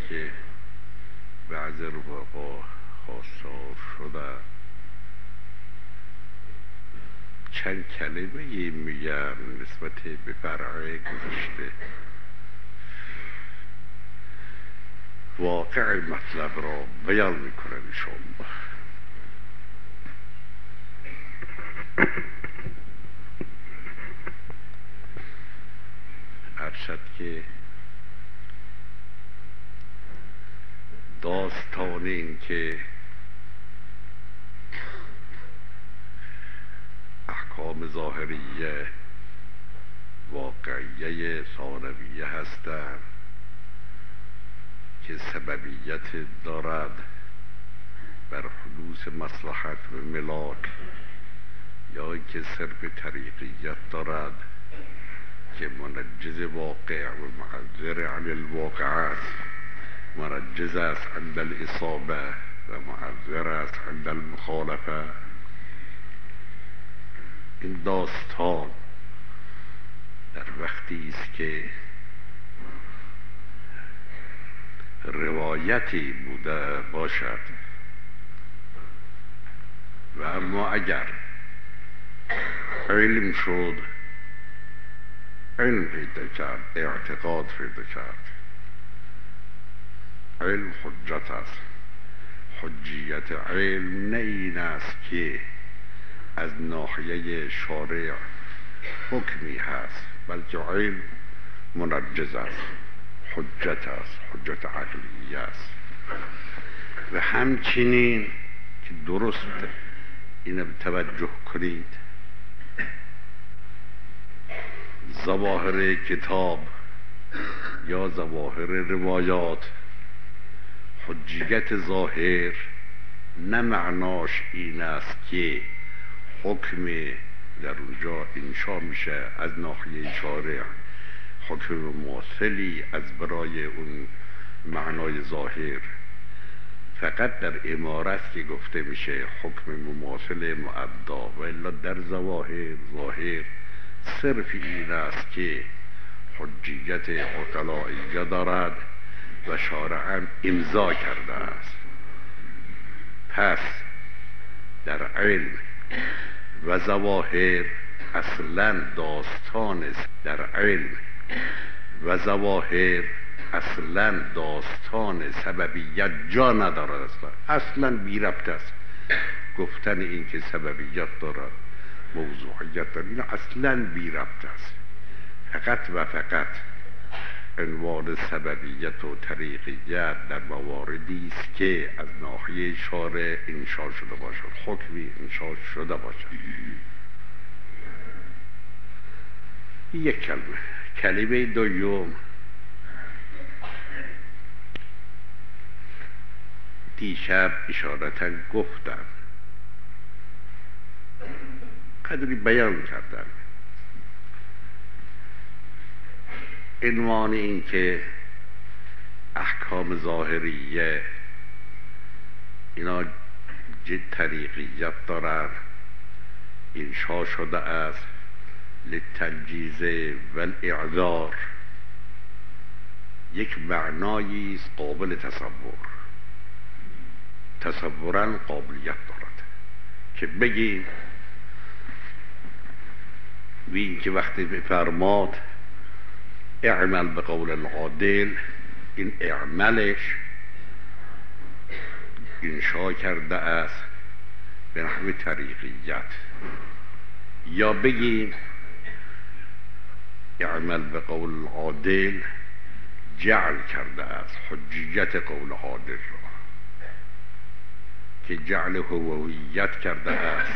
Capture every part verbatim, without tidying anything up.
که بعض رفقا خواستار شده چند کلمه میگم نسبت به فرع گذشته. واقع مطلب را بیان میکنم شما. ارشد که داستان این که احکام ظاهریه واقعیه ثانویه هستند که سببیت دارد بر حدوث مصلحت و ملاک، یا که صرف طریقیت دارد که منجز واقع و معذر عن الواقع است، منجز است عند الاصابه و معذر است عند المخالفه. این داستان در وقتی است که روایتی بوده باشد و اما اگر علم شد، علم پیدا کرد، اعتقاد پیدا کرد، علم حجت است. حجیت علم نه این است که از ناحیه شارع حکمی هست، بلکه علم منجز است، حجت است، حجت عقلی است. و همچنین که درست اینو توجه کنید، ظواهر کتاب یا ظواهر روایات، حجیت ظاهر نه معناش این است که حکم در اونجا انشا میشه از ناحیه شارع، حکم مماثلی از برای اون معنای ظاهر. فقط در امارت که گفته میشه حکم مماثل معدا، و الا در ظواهر ظاهر صرف این است که حجیت عقلائیه دارد و شارع امضا کرده است. پس در علم و ظواهر اصلا داستان است. در علم و ظواهر اصلا داستان سببیت جا ندارد، اصلا اصلا بی ربط است. گفتن این که سببیت دارد، موضوعیت دارد، این اصلا بی ربط است. فقط و فقط عنوان سببیت و طریقیت در مواردی است که از ناحیه شارع انشا شده باشد، حکمی انشا شده باشد. یک کلمه. کلمه دوم، دیشب اشارتا گفتم، قدری بیان کردم. عنوان این که احکام ظاهریه اینا جد طریقیت دارن، انشا شده است للتنجیز و الاعذار، یک معنایی است قابل تصور، تصورا قابلیت دارد که بگیم وین که وقتی بفرماد اعمل به قول العادل، این اعملش انشا کرده است به نحو طریقیت. یا بگیم اعمل به قول العادل جعل کرده است حجیت قول عادل را، که جعل هویت کرده است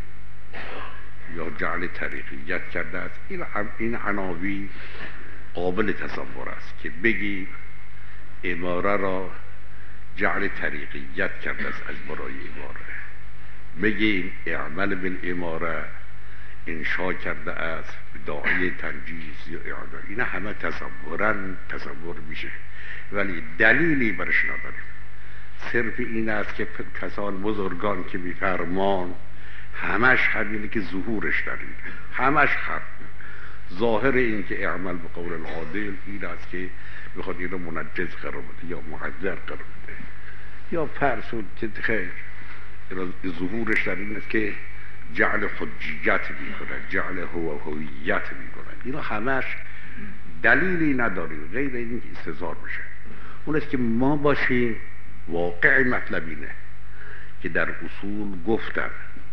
یا جعل طریقیت کرده است. این این عناوین قابل تصور است که بگیم اماره را جعل طریقیت کرده است از برای اماره، بگیم اعمل بالاماره انشا کرده است به داعی تنجیز یا اعاده. این همه تصورا تصور میشه، ولی دلیلی برش نداریم. صرف این است که کسان بزرگان که میفرمان همش همینه که ظهورش دلیله، همش هم ظاهر این که اعمل به قول العادل این است که میخواد این رو منجز قرار بده یا محذر قرار بده یا فرسود که خیر ظهورش در این است که جعل حجیت میکنن، جعل هو هویت میکنن. اینا همش دلیلی نداریم غیر این استظهار بشه. اون است که ما باشیم واقع مطلب اینه که در اصول گفتن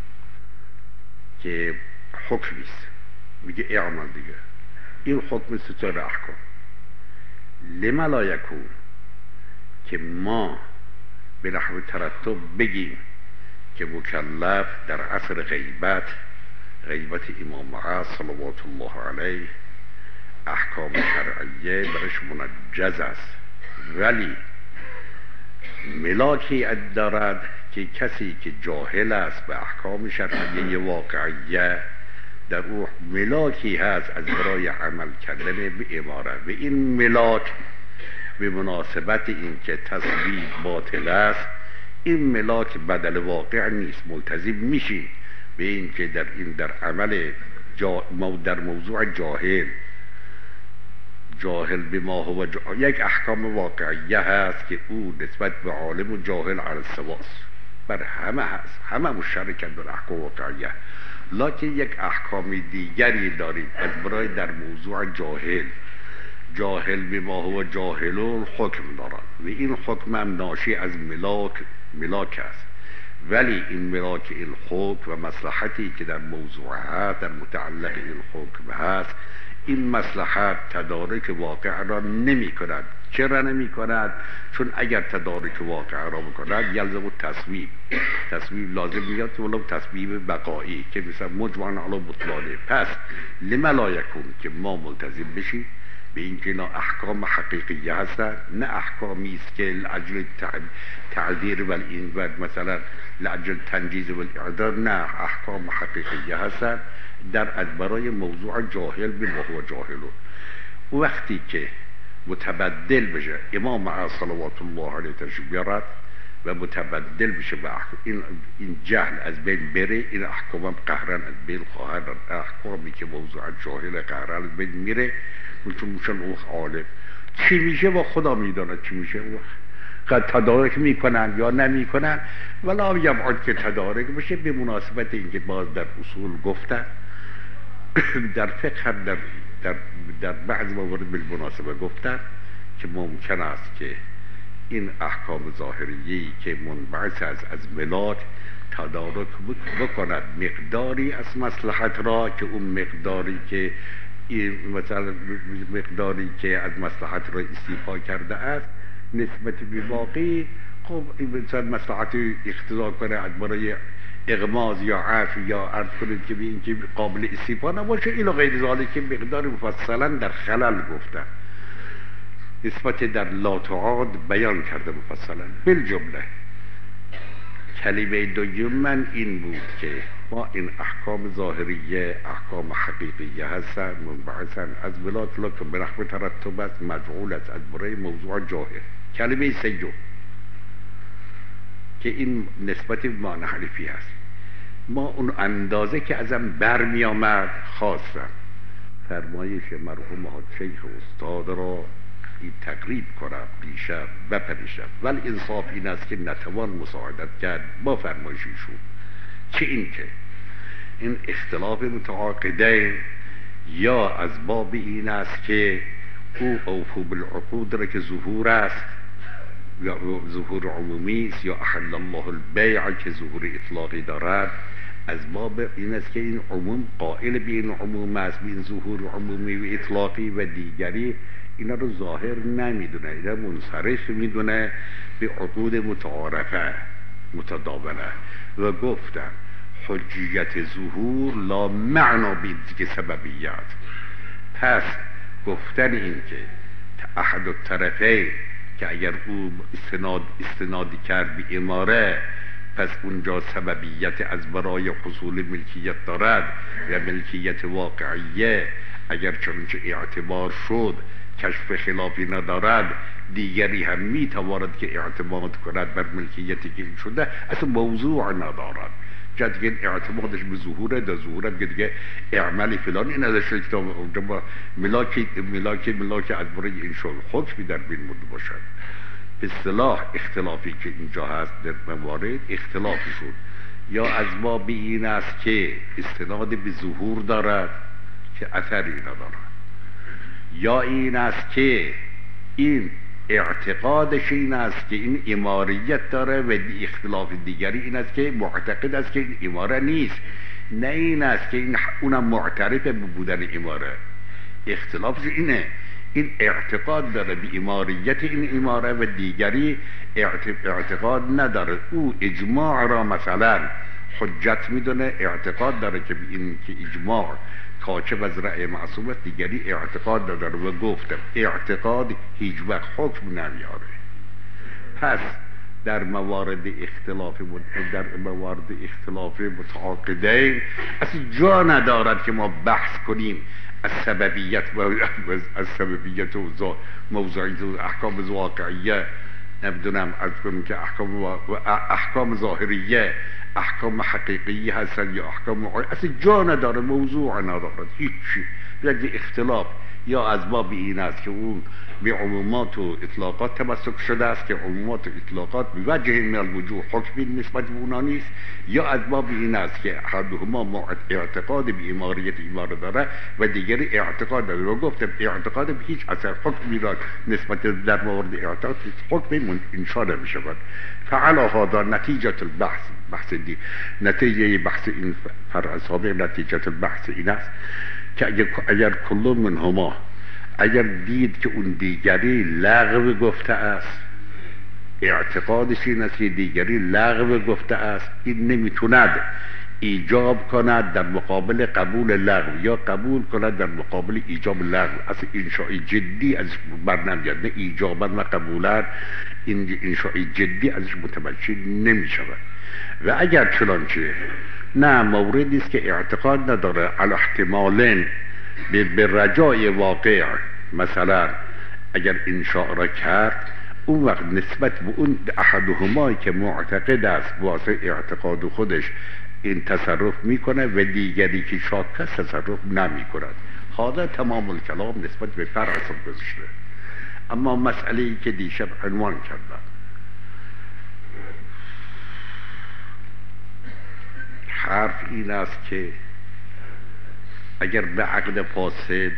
که حکمیست، میگه اعمال دیگه، این حکم ستاره احکام لما لا یکون که ما به نحو ترتب بگیم که مکلف در عصر غیبت غیبت امام معاذ صلوات الله علیه احکام شرعیه برش منجز است، ولی ملاکی دارد که کسی که جاهل است به احکام شرعیه واقعیه در او ملاکی هست از برای عمل کردن به اماره و این ملاک به مناسبت این که تصویب باطل است این ملاک بدل واقع نیست. ملتزم میشی به این که در این در عمل جا در موضوع جاهل جاهل به ما هو جا... یک احکام واقعیه هست که او نسبت به عالم و جاهل علی السواست، بر همه هست، همه مشترکن در احکام واقعیه، لکن یک احکام دیگری داریم از برای در موضوع جاهل جاهل به ما هو جاهلون حکم دارد و این حکم هم ناشی از ملاک ملاک است، ولی این ملاک این حکم و مصلحتی که در موضوع هست در متعلق این حکم هست این مصلحت تدارک واقع را نمی کند. چرا نمی کند؟ چون اگر تدارک واقع را بکند یلزم تصویب، تصویب لازم میاد ولو تصویب بقایی که مثلا مجمع علی بطلانه. پس لما لا یکون که ما ملتزم بشیم به این که اینا احکام حقیقیه هستند، نه احکامی است که لاجل تعذیر و این و مثلا لاجل تنجیز و الاعداد، نه احکام حقیقیه هستند در از برای موضوع جاهل به هو جاهلون. وقتی که متبدل بشه امام معاذ صلوات الله علیه تشریف بیارد و متبدل بشه و این این جهل از بین بره، این احکام هم قهرن از بین خواهد، احکامی که موضوع جاهل قهرن از بین میره، چون میشن اون عالم چی میشه با خدا میداند چی میشه. قد تدارک میکنن یا نمیکنن، ولا میگم آن که تدارک بشه به مناسبت اینکه باز در اصول گفتن در فقه هم در در, در بعض موارد بالمناسبه گفتن که ممکن است که این احکام ظاهریه‌ای که منبعث از از ملاک تدارک بکند مقداری از مصلحت را که اون مقداری که این مثلا مقداری که از مصلحت را استیفا کرده است نسبت به باقی خب این مثلا مصلحت اقتضا کنه از برای اغماز یا عفو یا عرض کنید که به این که قابل استیفا نباشه اینو غیر ذالک که مقدار مفصلا در خلل گفته نسبت در لا تعاد بیان کرده مفصلا. بالجمله کلمه دوم من این بود که ما این احکام ظاهریه احکام حقیقیه هستن منبعثن از ملاک لکن به نحو ترتب است مجعول است از برای موضوع جاهل. کلمه سیو که این نسبت ما نحرفی هست، ما اون اندازه که ازم برمی آمد خواستم فرمایش مرحوم شیخ استاد را این تقریب کنم دیشب و پریشب، ولی انصاف این است که نتوان مساعدت کرد با فرمایششون. چه این که این اختلاف متعاقدین یا از باب این است که او اوفو بالعقود را که ظهور است یا ظهور عمومی است یا احل الله البیع که ظهور اطلاقی دارد، از باب این است که این عموم قائل به این عموم است، به این ظهور عمومی و اطلاقی و دیگری اینا رو ظاهر نمیدونه، اینا منصرف میدونه به عقود متعارفه متداوله و گفتم حجیت ظهور لا معنا بید که سببیت. پس گفتن این که احد الطرفین که اگر او استناد استنادی کرد به اماره پس اونجا سببیت از برای حصول ملکیت دارد و ملکیت واقعیه اگر چنانچه اعتبار شد کشف خلافی ندارد دیگری هم میتواند که اعتماد کند بر ملکیتی که این شده اصلا موضوع ندارد. جد دیگه اعتمادش به ظهوره، در ظهوره دیگه اعمالی فلان این ازش کتاب اونجا با ملاکی ملاکی ملاکی از برای این شغل حکمی در بین مورد باشد. به اصطلاح اختلافی که اینجا هست در موارد اختلافی شد یا از ما به این است که استناد به ظهور دارد که اثری ندارد، یا این است که این اعتقادش این است که این اماریت داره و اختلاف دیگری این است که معتقد است که این اماره نیست، نه این است که این اونم معترف به بودن اماره. اختلافش اینه، این اعتقاد داره به اماریت این اماره و دیگری اعتقاد نداره. او اجماع را مثلا حجت میدونه، اعتقاد داره که این که اجماع کاچب از رأی معصوم است، دیگری اعتقاد نداره و گفتم اعتقاد هیچ وقت حکم نمیاره. پس در موارد اختلاف در موارد اختلاف متعاقدین اصلا جا ندارد که ما بحث کنیم از سببیت و از سببیت و موضوعیت و احکام واقعیه، نمیدونم از کنیم که احکام و احکام ظاهریه احکام حقیقی هستن یا احکام معایه، اصلا جا نداره، موضوع ندارد هیچی. یک اختلاف یا از باب این است که اون به عمومات و اطلاقات تمسک شده است که عمومات و اطلاقات به وجه من الوجوه حکمی نسبت به اونا نیست، یا از باب این است که احدهما اعتقاد به اماریت اماره داره و دیگری اعتقاد داره و گفتم اعتقاد به هیچ اثر حکمی را نسبت در مورد اعتقاد حکمی انشاء نمیشه. فعلا هذا نتیجه البحث بحث دی نتیجه بحث این فرع سابق نتیجه البحث این است که اگر, اگر کل منهما اگر دید که اون دیگری لغو گفته است، اعتقادش این است که دیگری لغو گفته است، این نمیتوند ایجاب کند در مقابل قبول لغو یا قبول کند در مقابل ایجاب لغو. اصلا انشاء جدی ازش برنمیاد، نه ایجابا و قبولا این انشاء جدی ازش متمکن نمیشود. و اگر چنانچه نه موردی است که اعتقاد نداره علی احتمالن به رجای واقع، مثلا اگر انشاء را کرد اون وقت نسبت به اون احدهمایی که معتقد است واسه اعتقاد خودش این تصرف میکنه و دیگری که شاک است تصرف نمی کند. هذا تمام الکلام نسبت به فرع اصل گذاشته. اما مسئله‌ای که دیشب عنوان کردم، حرف این است که اگر به عقد فاسد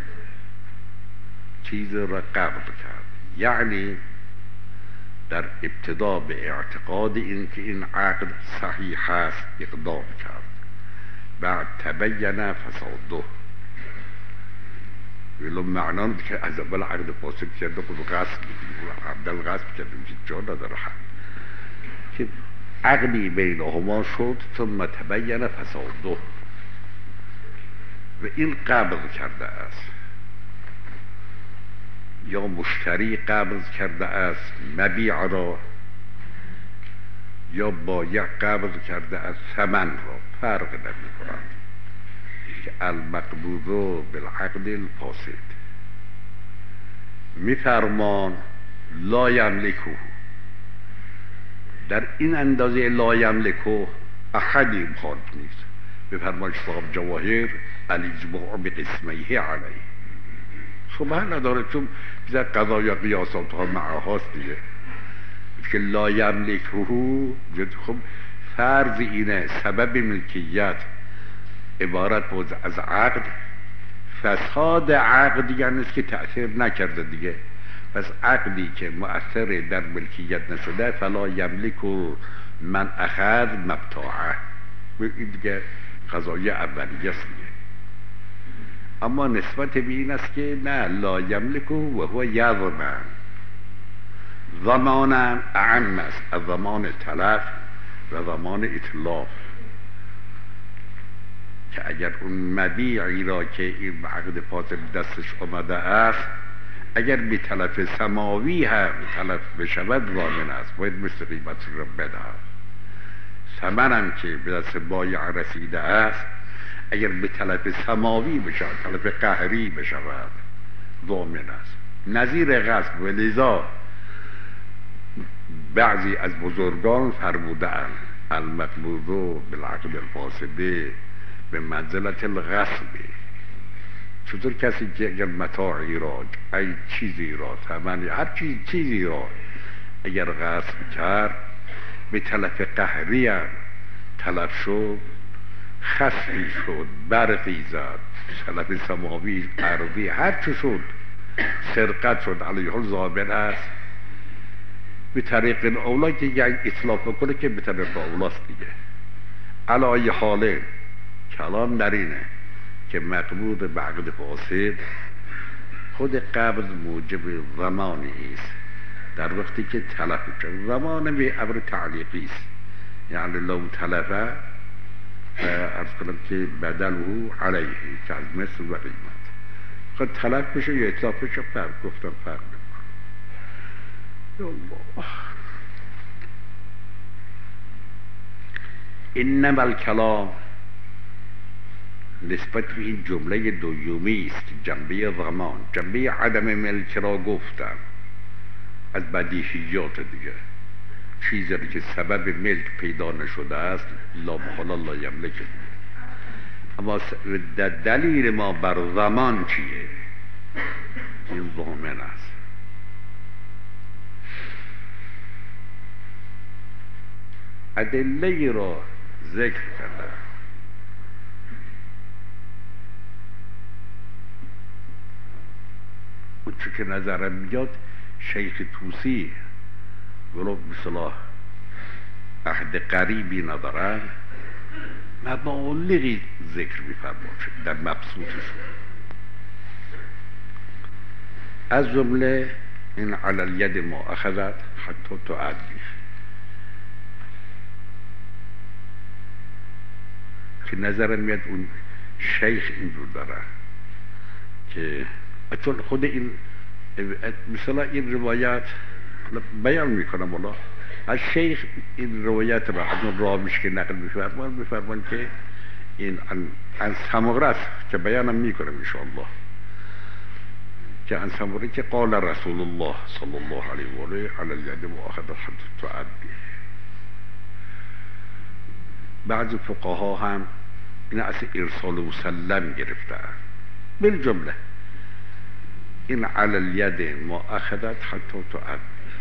چیز را قبض کرد، یعنی در ابتدا به اعتقاد این که این عقد صحیح است اقدام کرد، بعد تبین فساده، ولو معناه که از اول عقد فاسد کرده خود غصب می‌کنه، عبدال غصب کرده که جا نداره که عقدی بینهما شد ثم تبین فساده و این قبض کرده است، یا مشتری قبض کرده است مبیع را، یا بایع قبض کرده است ثمن را، فرق نمی کند که المقبوض بالعقد الفاسد. میفرمان لا یملکه، در این اندازه لا یملکه احدی مخالف نیست. بفرمان صاحب جواهر الاجماع بقسمیه علیه، شبه نداره چون بیزر قضا یا قیاسات ها معهاست دیگه که لا یملکه. خب فرض اینه سبب ملکیت عبارت بود از عقد، فساد عقد یعنی است که تأثیر نکرده دیگه. پس عقدی که مؤثر در ملکیت نشده فلا یملک من اخذ مبتاعه، این دیگه قضایه اولیه است دیگه. اما نسبت به این است که نه لا یملک و هو یضمن، ضمان اعم است از ضمان تلف و ضمان اتلاف، که اگر اون مبیعی را که این عقد فاسد دستش آمده است اگر به تلف سماوی هم تلف بشود ضامن است، باید مثل قیمت را بدهد. ثمن هم که به دست بایع رسیده است اگر به تلف سماوی بشود، تلف قهری بشود، ضامن است. نظیر غصب و لذا بعضی از بزرگان فرمودند المقبوض بالعقد الفاسده به منزلت الغصبه. چطور کسی که اگر متاعی را، ای چیزی را، ثمنی هر چیز چیزی را اگر غصب کرد به تلف قهری هم تلف شد، خسفی شد، برقی زد، تلف سماوی ارضی هر چه شد، سرقت شد، علیه حال ضامن است به طریق اولا که یک اطلاف بکنه که به طریق اولاست دیگه. علای حاله کلام در اینه که مقبوض به عقد فاسد خود قبض موجب زمانی است در وقتی که تلف شد. زمان به امر تعلیقی است، یعنی لو تلفه ارز کنم که بدله علیه که از مثل و قیمت خود تلف بشه یا اطلاف بشه فرق گفتم فرق نمیکنه. الله انما الکلام نسبت به این جمله دومی است که جنبه زمان، جنبه عدم ملک را گفتم از بدیهیات دیگه، چیزی که سبب ملک پیدا نشده است لا محالا لا یملک. اما دلیل ما بر زمان چیه؟ این ضامن است. ادله را ذکر کردم. اون چه که نظرم میاد شیخ توسی ولو بصلاح عهد قریبی ندارن، مبالغی ذکر میفرماید در مبسوطشون، از جمله این علی الید ما اخذت حتی تعدی که نظرم میاد اون شیخ اینجور داره که چون خود این مثلا این روایت بیان میکنم والا از شیخ این روایت را از اون راویش که نقل میفرمان میفرمان که این ان سمره است که بیانم میکنم انشاءالله که ان سمره که قال رسول الله صلی الله علیه و آله علی الید مؤاخذه حتی تعدی. بعضی فقها هم این از ارسال مسلم گرفتن، بالجمله این علی الید مؤاخذه حتی تعدی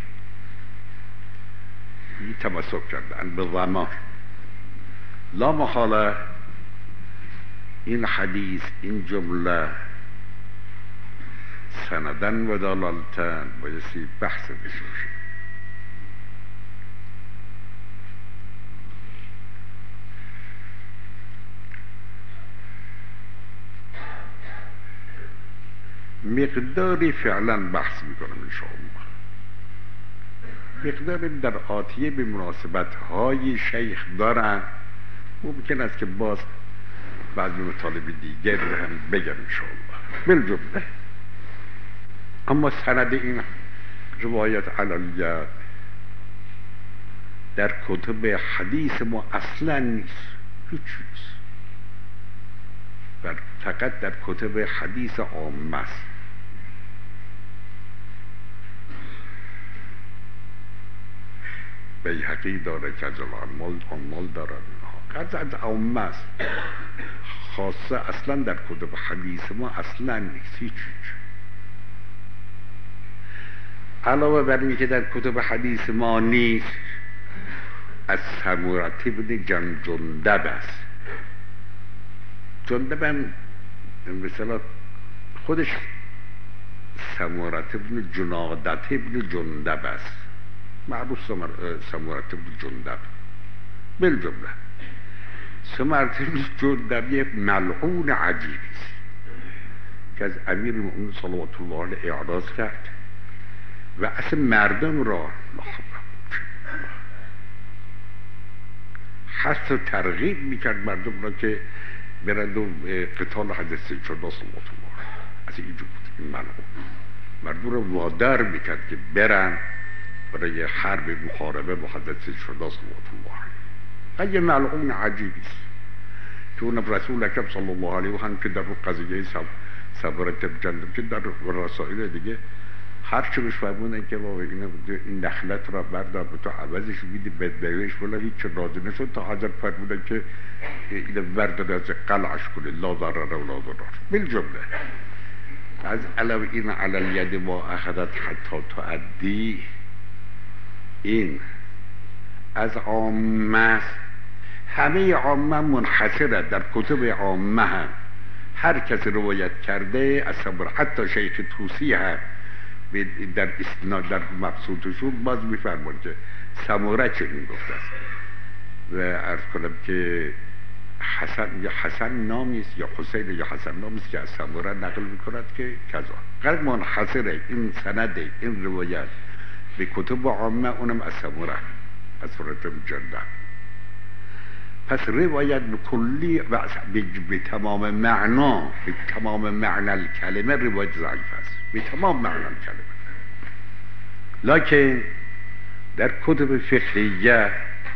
این تمسک کردن به زمان. لا محاله این حدیث این جمله سندن و دلالتن بایستی بحث بشه. مقداری فعلا بحث میکنم انشاءالله، مقدار در آتیه به مناسبت های شیخ دارن، ممکن است که باز بعضی مطالب دیگر هم بگم انشاءالله بالجمله. اما سند این روایت علی الید در کتب حدیث ما اصلا نیست، هیچ چیز، بل فقط در کتب حدیث عامه است. بیهقی داره که از العمال عمال داره، قرض از عامه است، خاصه اصلا در کتب حدیث ما اصلا نیست هیچ چیز. علاوه بر این که در کتب حدیث ما نیست، از سمورة ابن جن جندب است. جندب هم مثلا خودش سمورة ابن جنادت ابن جندب است، معروف سمورة ابن جندب. بالجمله سمورة ابن جندب یک ملعون عجیبی است که از امیر المؤمنین صلوات الله علیه اعراض کرد و اصلا مردم را حث و ترغیب میکرد مردم را که برند و قتال حضرت سید شده صلوات الله از اینجا بود. این ملعون مردم را وادار میکرد که برن برای حرب محاربه با حضرت سید شده صلوات الله. یه ملعون عجیبی است که اون رسول اکرم صلی الله علیه و هم که در قضیه سمورة ابن جندب که در رسائل دیگه هر چی بهش فرمودن که بابا این نخلت را بردار به تو عوضش میدی بدبهش بلا هیچ چه راضی نشد تا حضرت فرمودن که این بردار از قلعش کنه لا ضرر و لا ضرر بالجمله از علو این علی الید ما اخذت حتی تعدی این از عامه همه عامه منحصره در کتب عامه هم هر کسی روایت کرده از صبر حتی شیخ توسی هم در استناد در مبسوطشون باز میفرمون که سموره چنین گفته است و عرض کنم که حسن یا حسن نامیست یا حسین یا حسن نامیست که از سموره نقل میکند که کذا قرد منحصره این سند این روایت به کتب عامه اونم از سموره از فرات جنده پس روایت کلی و به تمام معنا به تمام معنی کلمه روایت ضعیف است به تمام معنی کلمه لکن در کتب فقهیه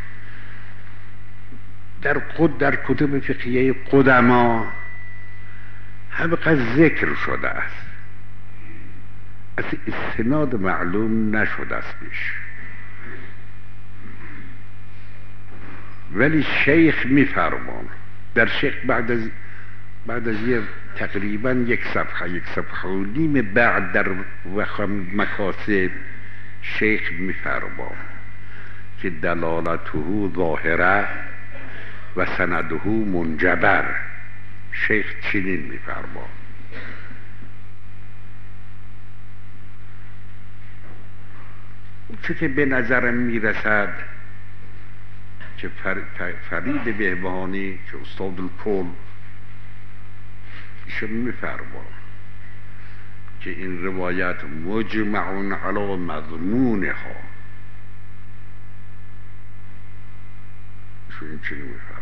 در خود در کتب فقهیه قدما همقدر ذکر شده است از استناد معلوم نشده است بیش ولی شیخ میفرمان در شیخ بعد از بعد از یه تقریبا یک صفحه یک صفحه و نیم بعد در وخم مکاسب شیخ میفرمان که دلالته ظاهره و سنده منجبر شیخ چنین میفرمان چه که به نظرم میرسد که فرید بهبهانی که استاد الکل ایشون میفرما که این روایت مجمعون علی مضمونها ایشون این چنین میفرما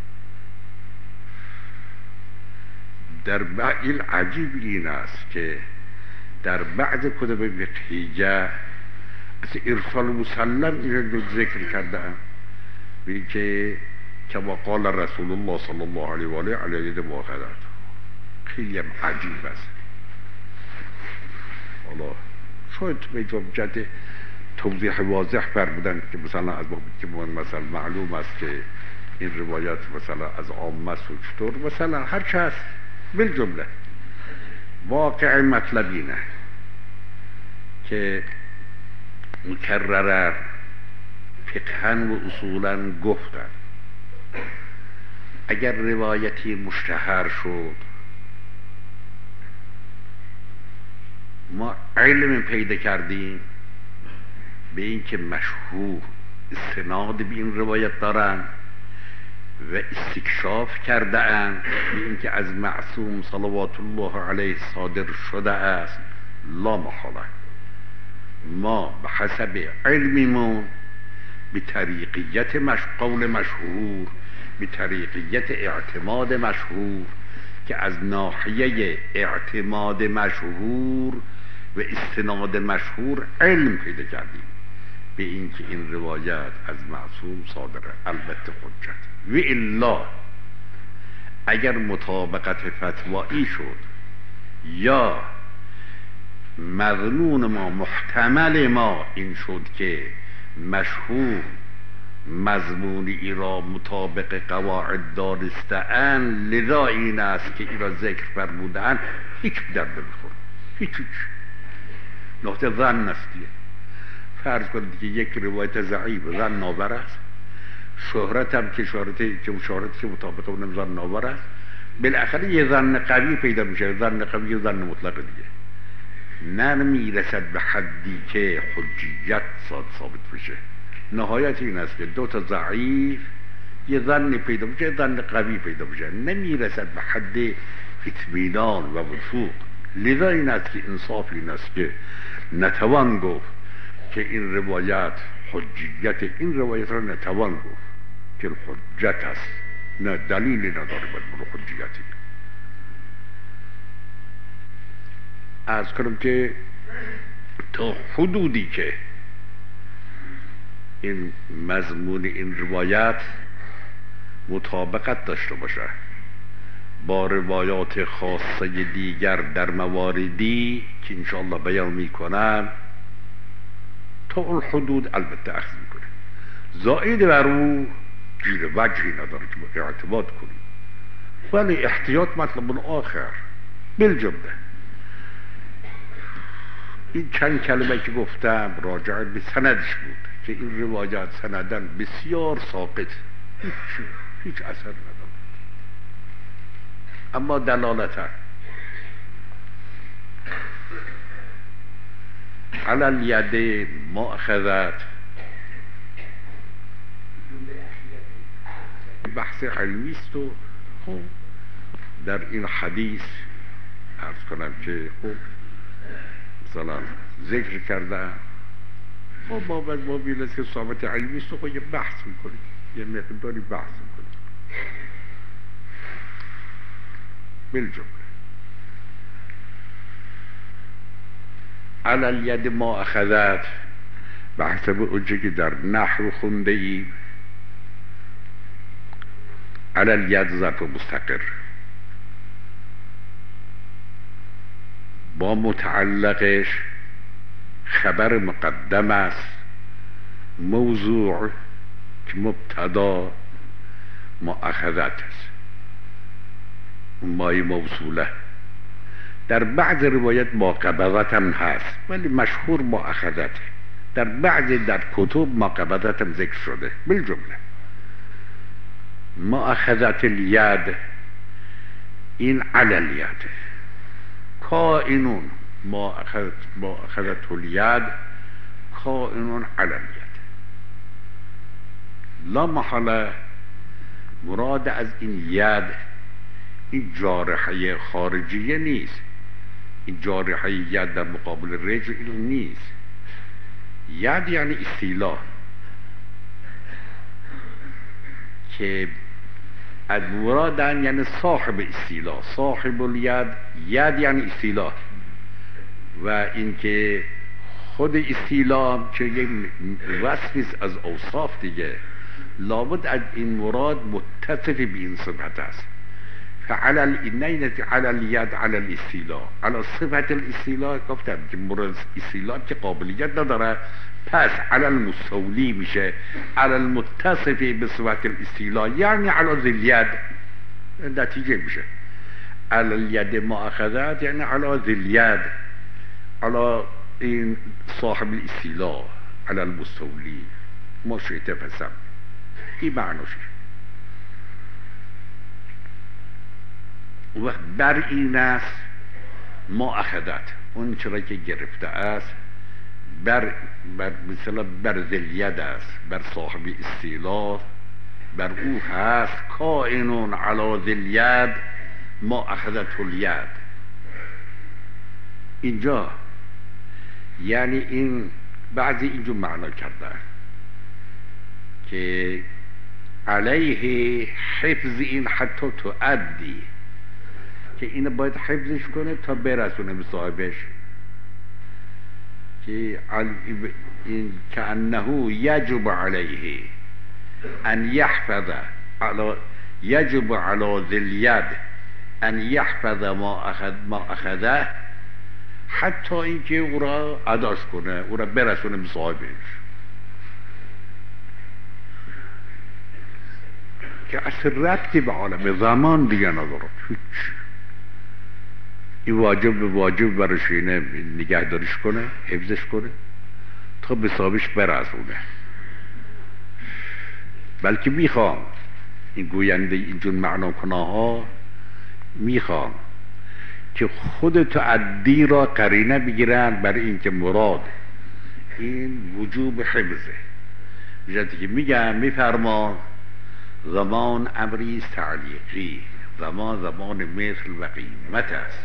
در این عجیب این است که در بعض کتب فقهیه از ارسال مسلم این رو ذکر کرده ام بی که کما قال رسول الله صلی الله علیه و آله علی ید مؤاخذت خیلی هم عجیب است حالا شاید به جهت توضیح واضح فرمودن که مثلا از بابی که مثلا معلوم است که این روایات مثلا از عامه سوچطور مثلا هر چه هست بالجمله واقع مطلب اینه که مکرره فقهن و اصولا گفتن اگر روایتی مشتهر شد ما علم پیدا کردیم به این که مشهور استناد به این روایت دارن و استکشاف کرده اند به این که از معصوم صلوات الله علیه صادر شده است لا محاله ما به حسب علممون به طریقیت مش... قول مشهور به طریقیت اعتماد مشهور که از ناحیه اعتماد مشهور و استناد مشهور علم پیدا کردیم به این که این روایت از معصوم صادره البته حجت و الا اگر مطابقت فتوایی شد یا مظنون ما محتمل ما این شد که مشهور مضمونی را مطابق قواعد دانسته‌اند لذا این است که این را ذکر فرموده‌اند هیچ در نمیخوره هیچ هیچ نقطه ظن استیه فرض کنید که یک روایت ضعیف ظن ناور است شهرت هم که شهرتی که شهرتی که مطابق اونم ظن ناور است بالاخره یه ظن قوی پیدا میشه ظن قوی ظن مطلق دیگه نمیرسد به حدی که حجیت ثابت بشه نهایت این است که دو تا ضعیف یه ظن پیدا بشه ظن قوی پیدا بشه نمیرسد به حد اطمینان و وثوق لذا این است که انصاف این است که نتوان گفت که این روایت حجیت این روایت را نتوان گفت که حجت است نه دلیلی نداره بر حجیتی عرض کنم که تا حدودی که این مضمون این روایت مطابقت داشته باشه با روایات خاصه دیگر در مواردی که انشاءالله بیان میکنم تا اون حدود البته اخذ میکنه، زائد بر او گیر وجهی نداره که اعتماد کنیم، ولی احتیاط مطلب آخر بالجمله. این چند کلمه که گفتم راجع به سندش بود که این روایات سندن بسیار ساقط، هیچ, هیچ اثر نداره، اما دلالتا علی الید مأخذت بحث علمی است و خب در این حدیث عرض کنم که خب مثلا ذکر کردم خب با با بیلست که ثابت علمی است و خب یه بحث میکنیم، یه مقداری بحث میکنیم بالجمله. علی الید ما اخذت به حسب اونچه که در نحو خونده ایم، علی الید ظرف مستقر با متعلقش خبر مقدم است، موضوع که مبتدا ما اخذت است، مای موصوله. در بعض روایت ما قبضت هم هست ولی مشهور ما اخذت، در بعض در کتب ما قبضت هم ذکر شده. بالجمله ما اخذت الید این علی الید، کائنون ما اخذت ما اخذت الید کائنون علی الید. لا محاله مراد از این ید این جارحه خارجیه نیست، این جارحه ید در مقابل رجل این نیست. ید یعنی استیلا که از مرادن یعنی صاحب استیلا، صاحب الید، ید یعنی استیلا. و اینکه خود استیلا که یک وصفی از اوصاف دیگه، لابد از این مراد متصف به این صفت است. فعلى الانین على الید على الاستیلا، على صفت الاستیلا گفتم که مراد استیلا که قابلیت نداره، پس على المستولی میشه، على المتصف به صفت الاستیلا یعنی على ذل ید، نتیجه میشه على الید ما اخذت یعنی على ذل ید، على این صاحب الاستیلا، على المستولی ما شئت فسم. این معناشه. و بر این است ما اخذت، اون چرا که گرفته است بر بر مثلا بر ذلید است، بر صاحب استیلا، بر او هست کائنون علی ذلید ما اخذت الید. اینجا یعنی این بعضی اینجا معنا کردن که علیه حفظ این حتی تؤدی، که اینو باید حفظش کنه تا برسونه به صاحبش، که این که انه یجب علیه ان یحفظ علی یجب علی ذل ید ان یحفظ ما اخذ ما اخذه، حتی اینکه او را اداش کنه، او را برسونه به صاحبش، که اصل ربطی به عالم زمان دیگه نداره. این واجب به واجب برش اینه نگهداریش کنه، حفظش کنه تا به صاحبش برسونه. بلکه میخوام این گوینده اینجور معنا کناها میخوام که خود تعدی را قرینه بگیرن برای اینکه مراد این وجوب حفظه. میجاتی که میگم میفرما زمان امری تعلیقی، زمان زمان مثل و قیمت است.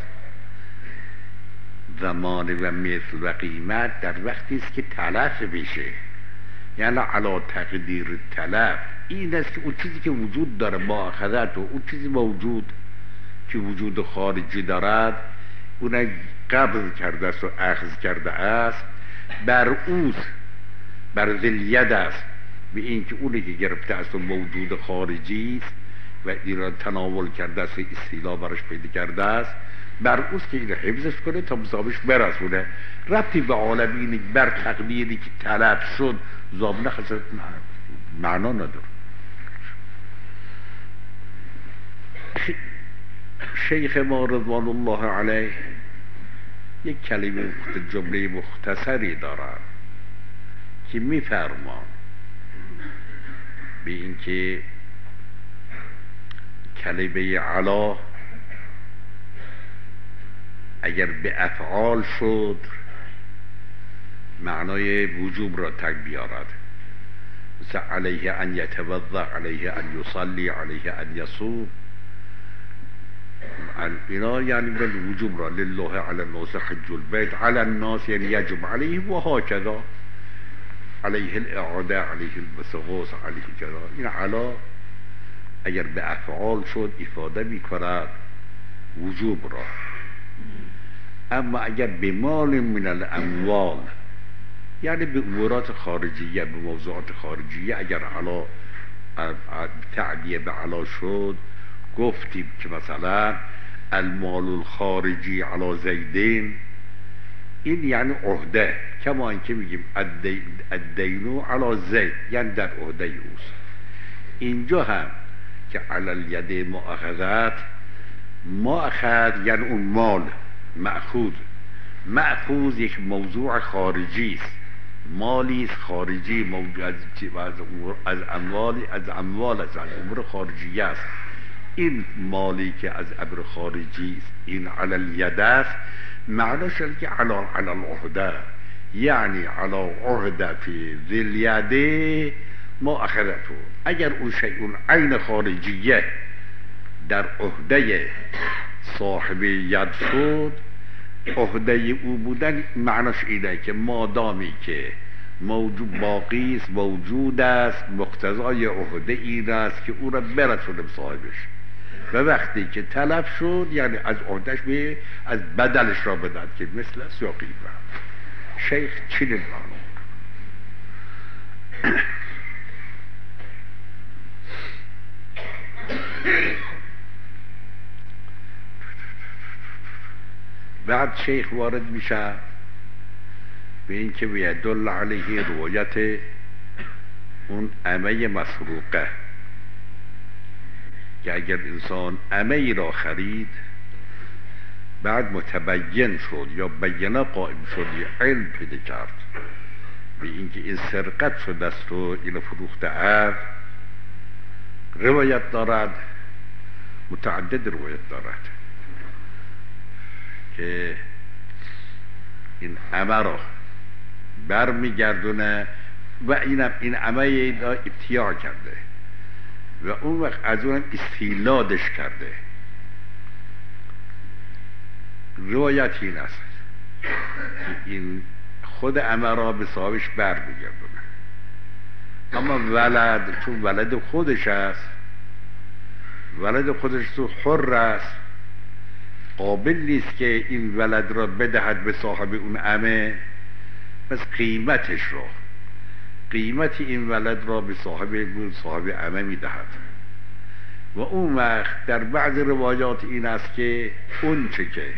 زمان و مثل و قیمت در وقتی است که تلف بشه، یعنی علا تقدیر تلف این است که اون چیزی که وجود داره با اخذت و اون چیزی موجود که وجود خارجی دارد اون قبض کرده است و اخذ کرده است، بر اوست، بر ذل ید است، به این که اونی که گرفته است و موجود خارجی است و ایران تناول کرده است و استیلا برش پیدا کرده است، بر اوست که این حفظش کنه تا مصابش برسونه. ربطی به عالم این بر تقدیری که طلب شد زابنه خسرت معنا نداره. شیخ ما رضوان الله علیه یک کلمه جمله مختصری دارن که میفرمان به اینکه کلمه علا اگر به افعال شد معنای وجوب را تک بیارد، مثل علیه ان یتوضا، علیه ان یصلی، علیه ان یصوم، اینا یعنی وجوب را لله علی الناس حج البیت، علی الناس یعنی یجب علیه و هکذا، علیه الاعاده، علیه البسغاس، علیه کذا. این علا اگر به افعال شد افاده می کند وجوب را. اما اگر به مال من الاموال یعنی به امورات خارجیه، به موضوعات خارجیه، اگر علا تعدیه به علا شد گفتیم که مثلا المال الخارجی علا زیدین، این یعنی عهده، کما اینکه میگیم الدینو علا زید یعنی در عهده اوست. اینجا هم که علی الید مؤاخذت، مؤاخذ یعنی اون مال مأخوذ، مأخوذ یک موضوع خارجی است، مالی است خارجی، موضوع از از اموال از اموال از امور خارجی است. این مالی که از امر خارجی است، این علی الید است، معناش که علی علی العهده، یعنی علی عهده فی ذی الید مؤاخذته. اگر اون شیء عین خارجیه در عهده صاحب ید شد، عهده او بودن معناش اینه که مادامی که موجود باقی است، موجود است، مقتضای عهده این است که او را برسونه به صاحبش، و وقتی که تلف شد یعنی از عهدهش به از بدلش را بدهد که مثل است یا غیره. شیخ چنین معنا بعد شیخ وارد میشه به این که بیدل علیه روایت اون عمه مسروقه، که اگر انسان عمه را خرید بعد متبین شد یا بینه قائم شد یا علم پیدا کرد به اینکه این سرقت شده است و این فروخته است، روایت دارد، متعدد روایت دارد که این عمه را برمیگردونه و اینم این عمه را ابتیاع کرده و اون وقت از اونم استیلادش کرده. روایت این است که این خود عمه را به صاحبش برمیگردونه، اما ولد چون ولد خودش است، ولد خودش تو حر است، قابل نیست که این ولد را بدهد به صاحب اون عمه، پس قیمتش را، قیمت این ولد را به صاحب صاحب عمه میدهد. و اون وقت در بعض روایات این است که اون چه که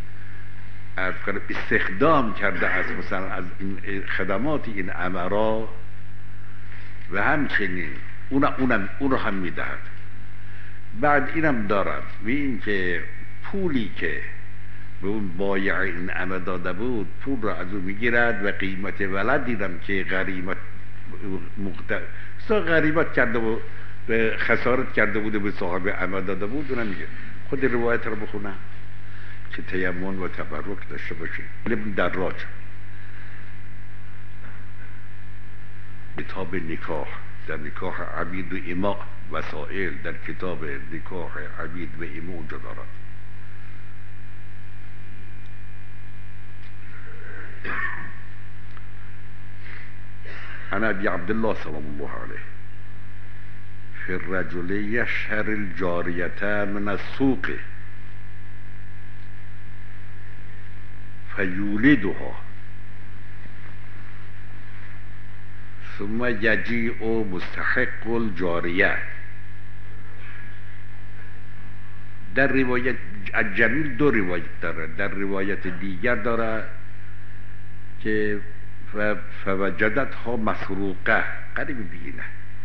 استخدام کرده است مثلا از این خدمات این عمه را و همچنین اون اونم اون را هم میدهد. بعد اینم دارد و این که پولی که به اون بایع این عمه داده بود پول را از او میگیرد و قیمت ولد دیدم که غریمت مقدر غریبت کرده بود، به خسارت کرده بوده به صاحب عمه داده بود، اونم میگه. خود روایت رو بخونم که تیمون و تبرک داشته باشید. ابن دراج کتاب نکاح، در نکاح عبید و اماء وسائل، در کتاب نکاح عبید و اماء اونجا دارد. عن ابي عبد الله صلى الله عليه في الرجل يشهر الجارية من السوق فيولدها ثم يجيء مستحق الجارية در روایت جمیل دو روایت داره. در روایت دیگر داره که فوجدتها مسروقه قریب بینه،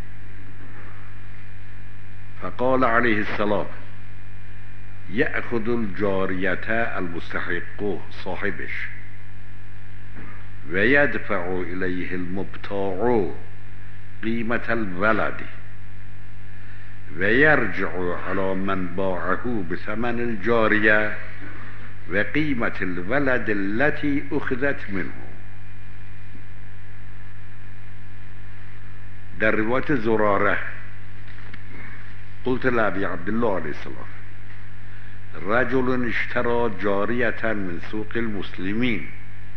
فقال علیه السلام یأخذ الجاریت المستحق صاحبش و یدفع الیه المبتاع قیمت الولد و یرجع على من باعه بثمن الجاریه و قیمت الولد التي اخذت منه. در روایت زراره قلت لأبي عبد الله عليه السلام رجل اشترى جارية من سوق المسلمين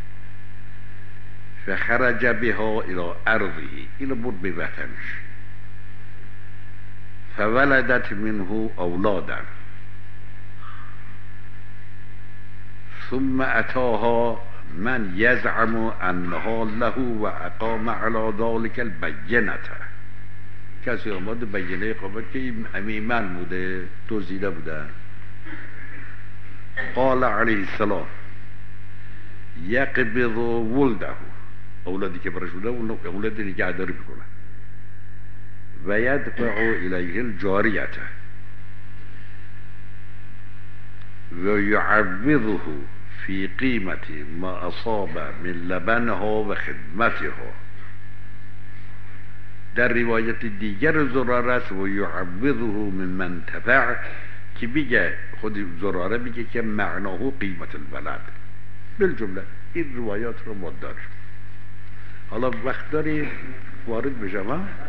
فخرج بها إلى أرضه إلى برد بوطنش فولدت منه أولادا ثم أتاها من يزعم أنها له وأقام على ذلك البينة. کسی آمد بینه اقامت که امیمن بوده، دزدیده بوده. قال علیه السلام یقبض ولده، اولادی که برش بوده اولاد نگهداری بکنه، و یدفع الیه الجاریه و یعوضه فی قیمت ما اصاب من لبنها و خدمتها. در روایت دیگر زراره است و یعوضه من منتفع که بگه خود زراره میگه که معناه قیمت الولد. بالجمله این روایات رو ما داریم. حالا وقت داری وارد بشم ها؟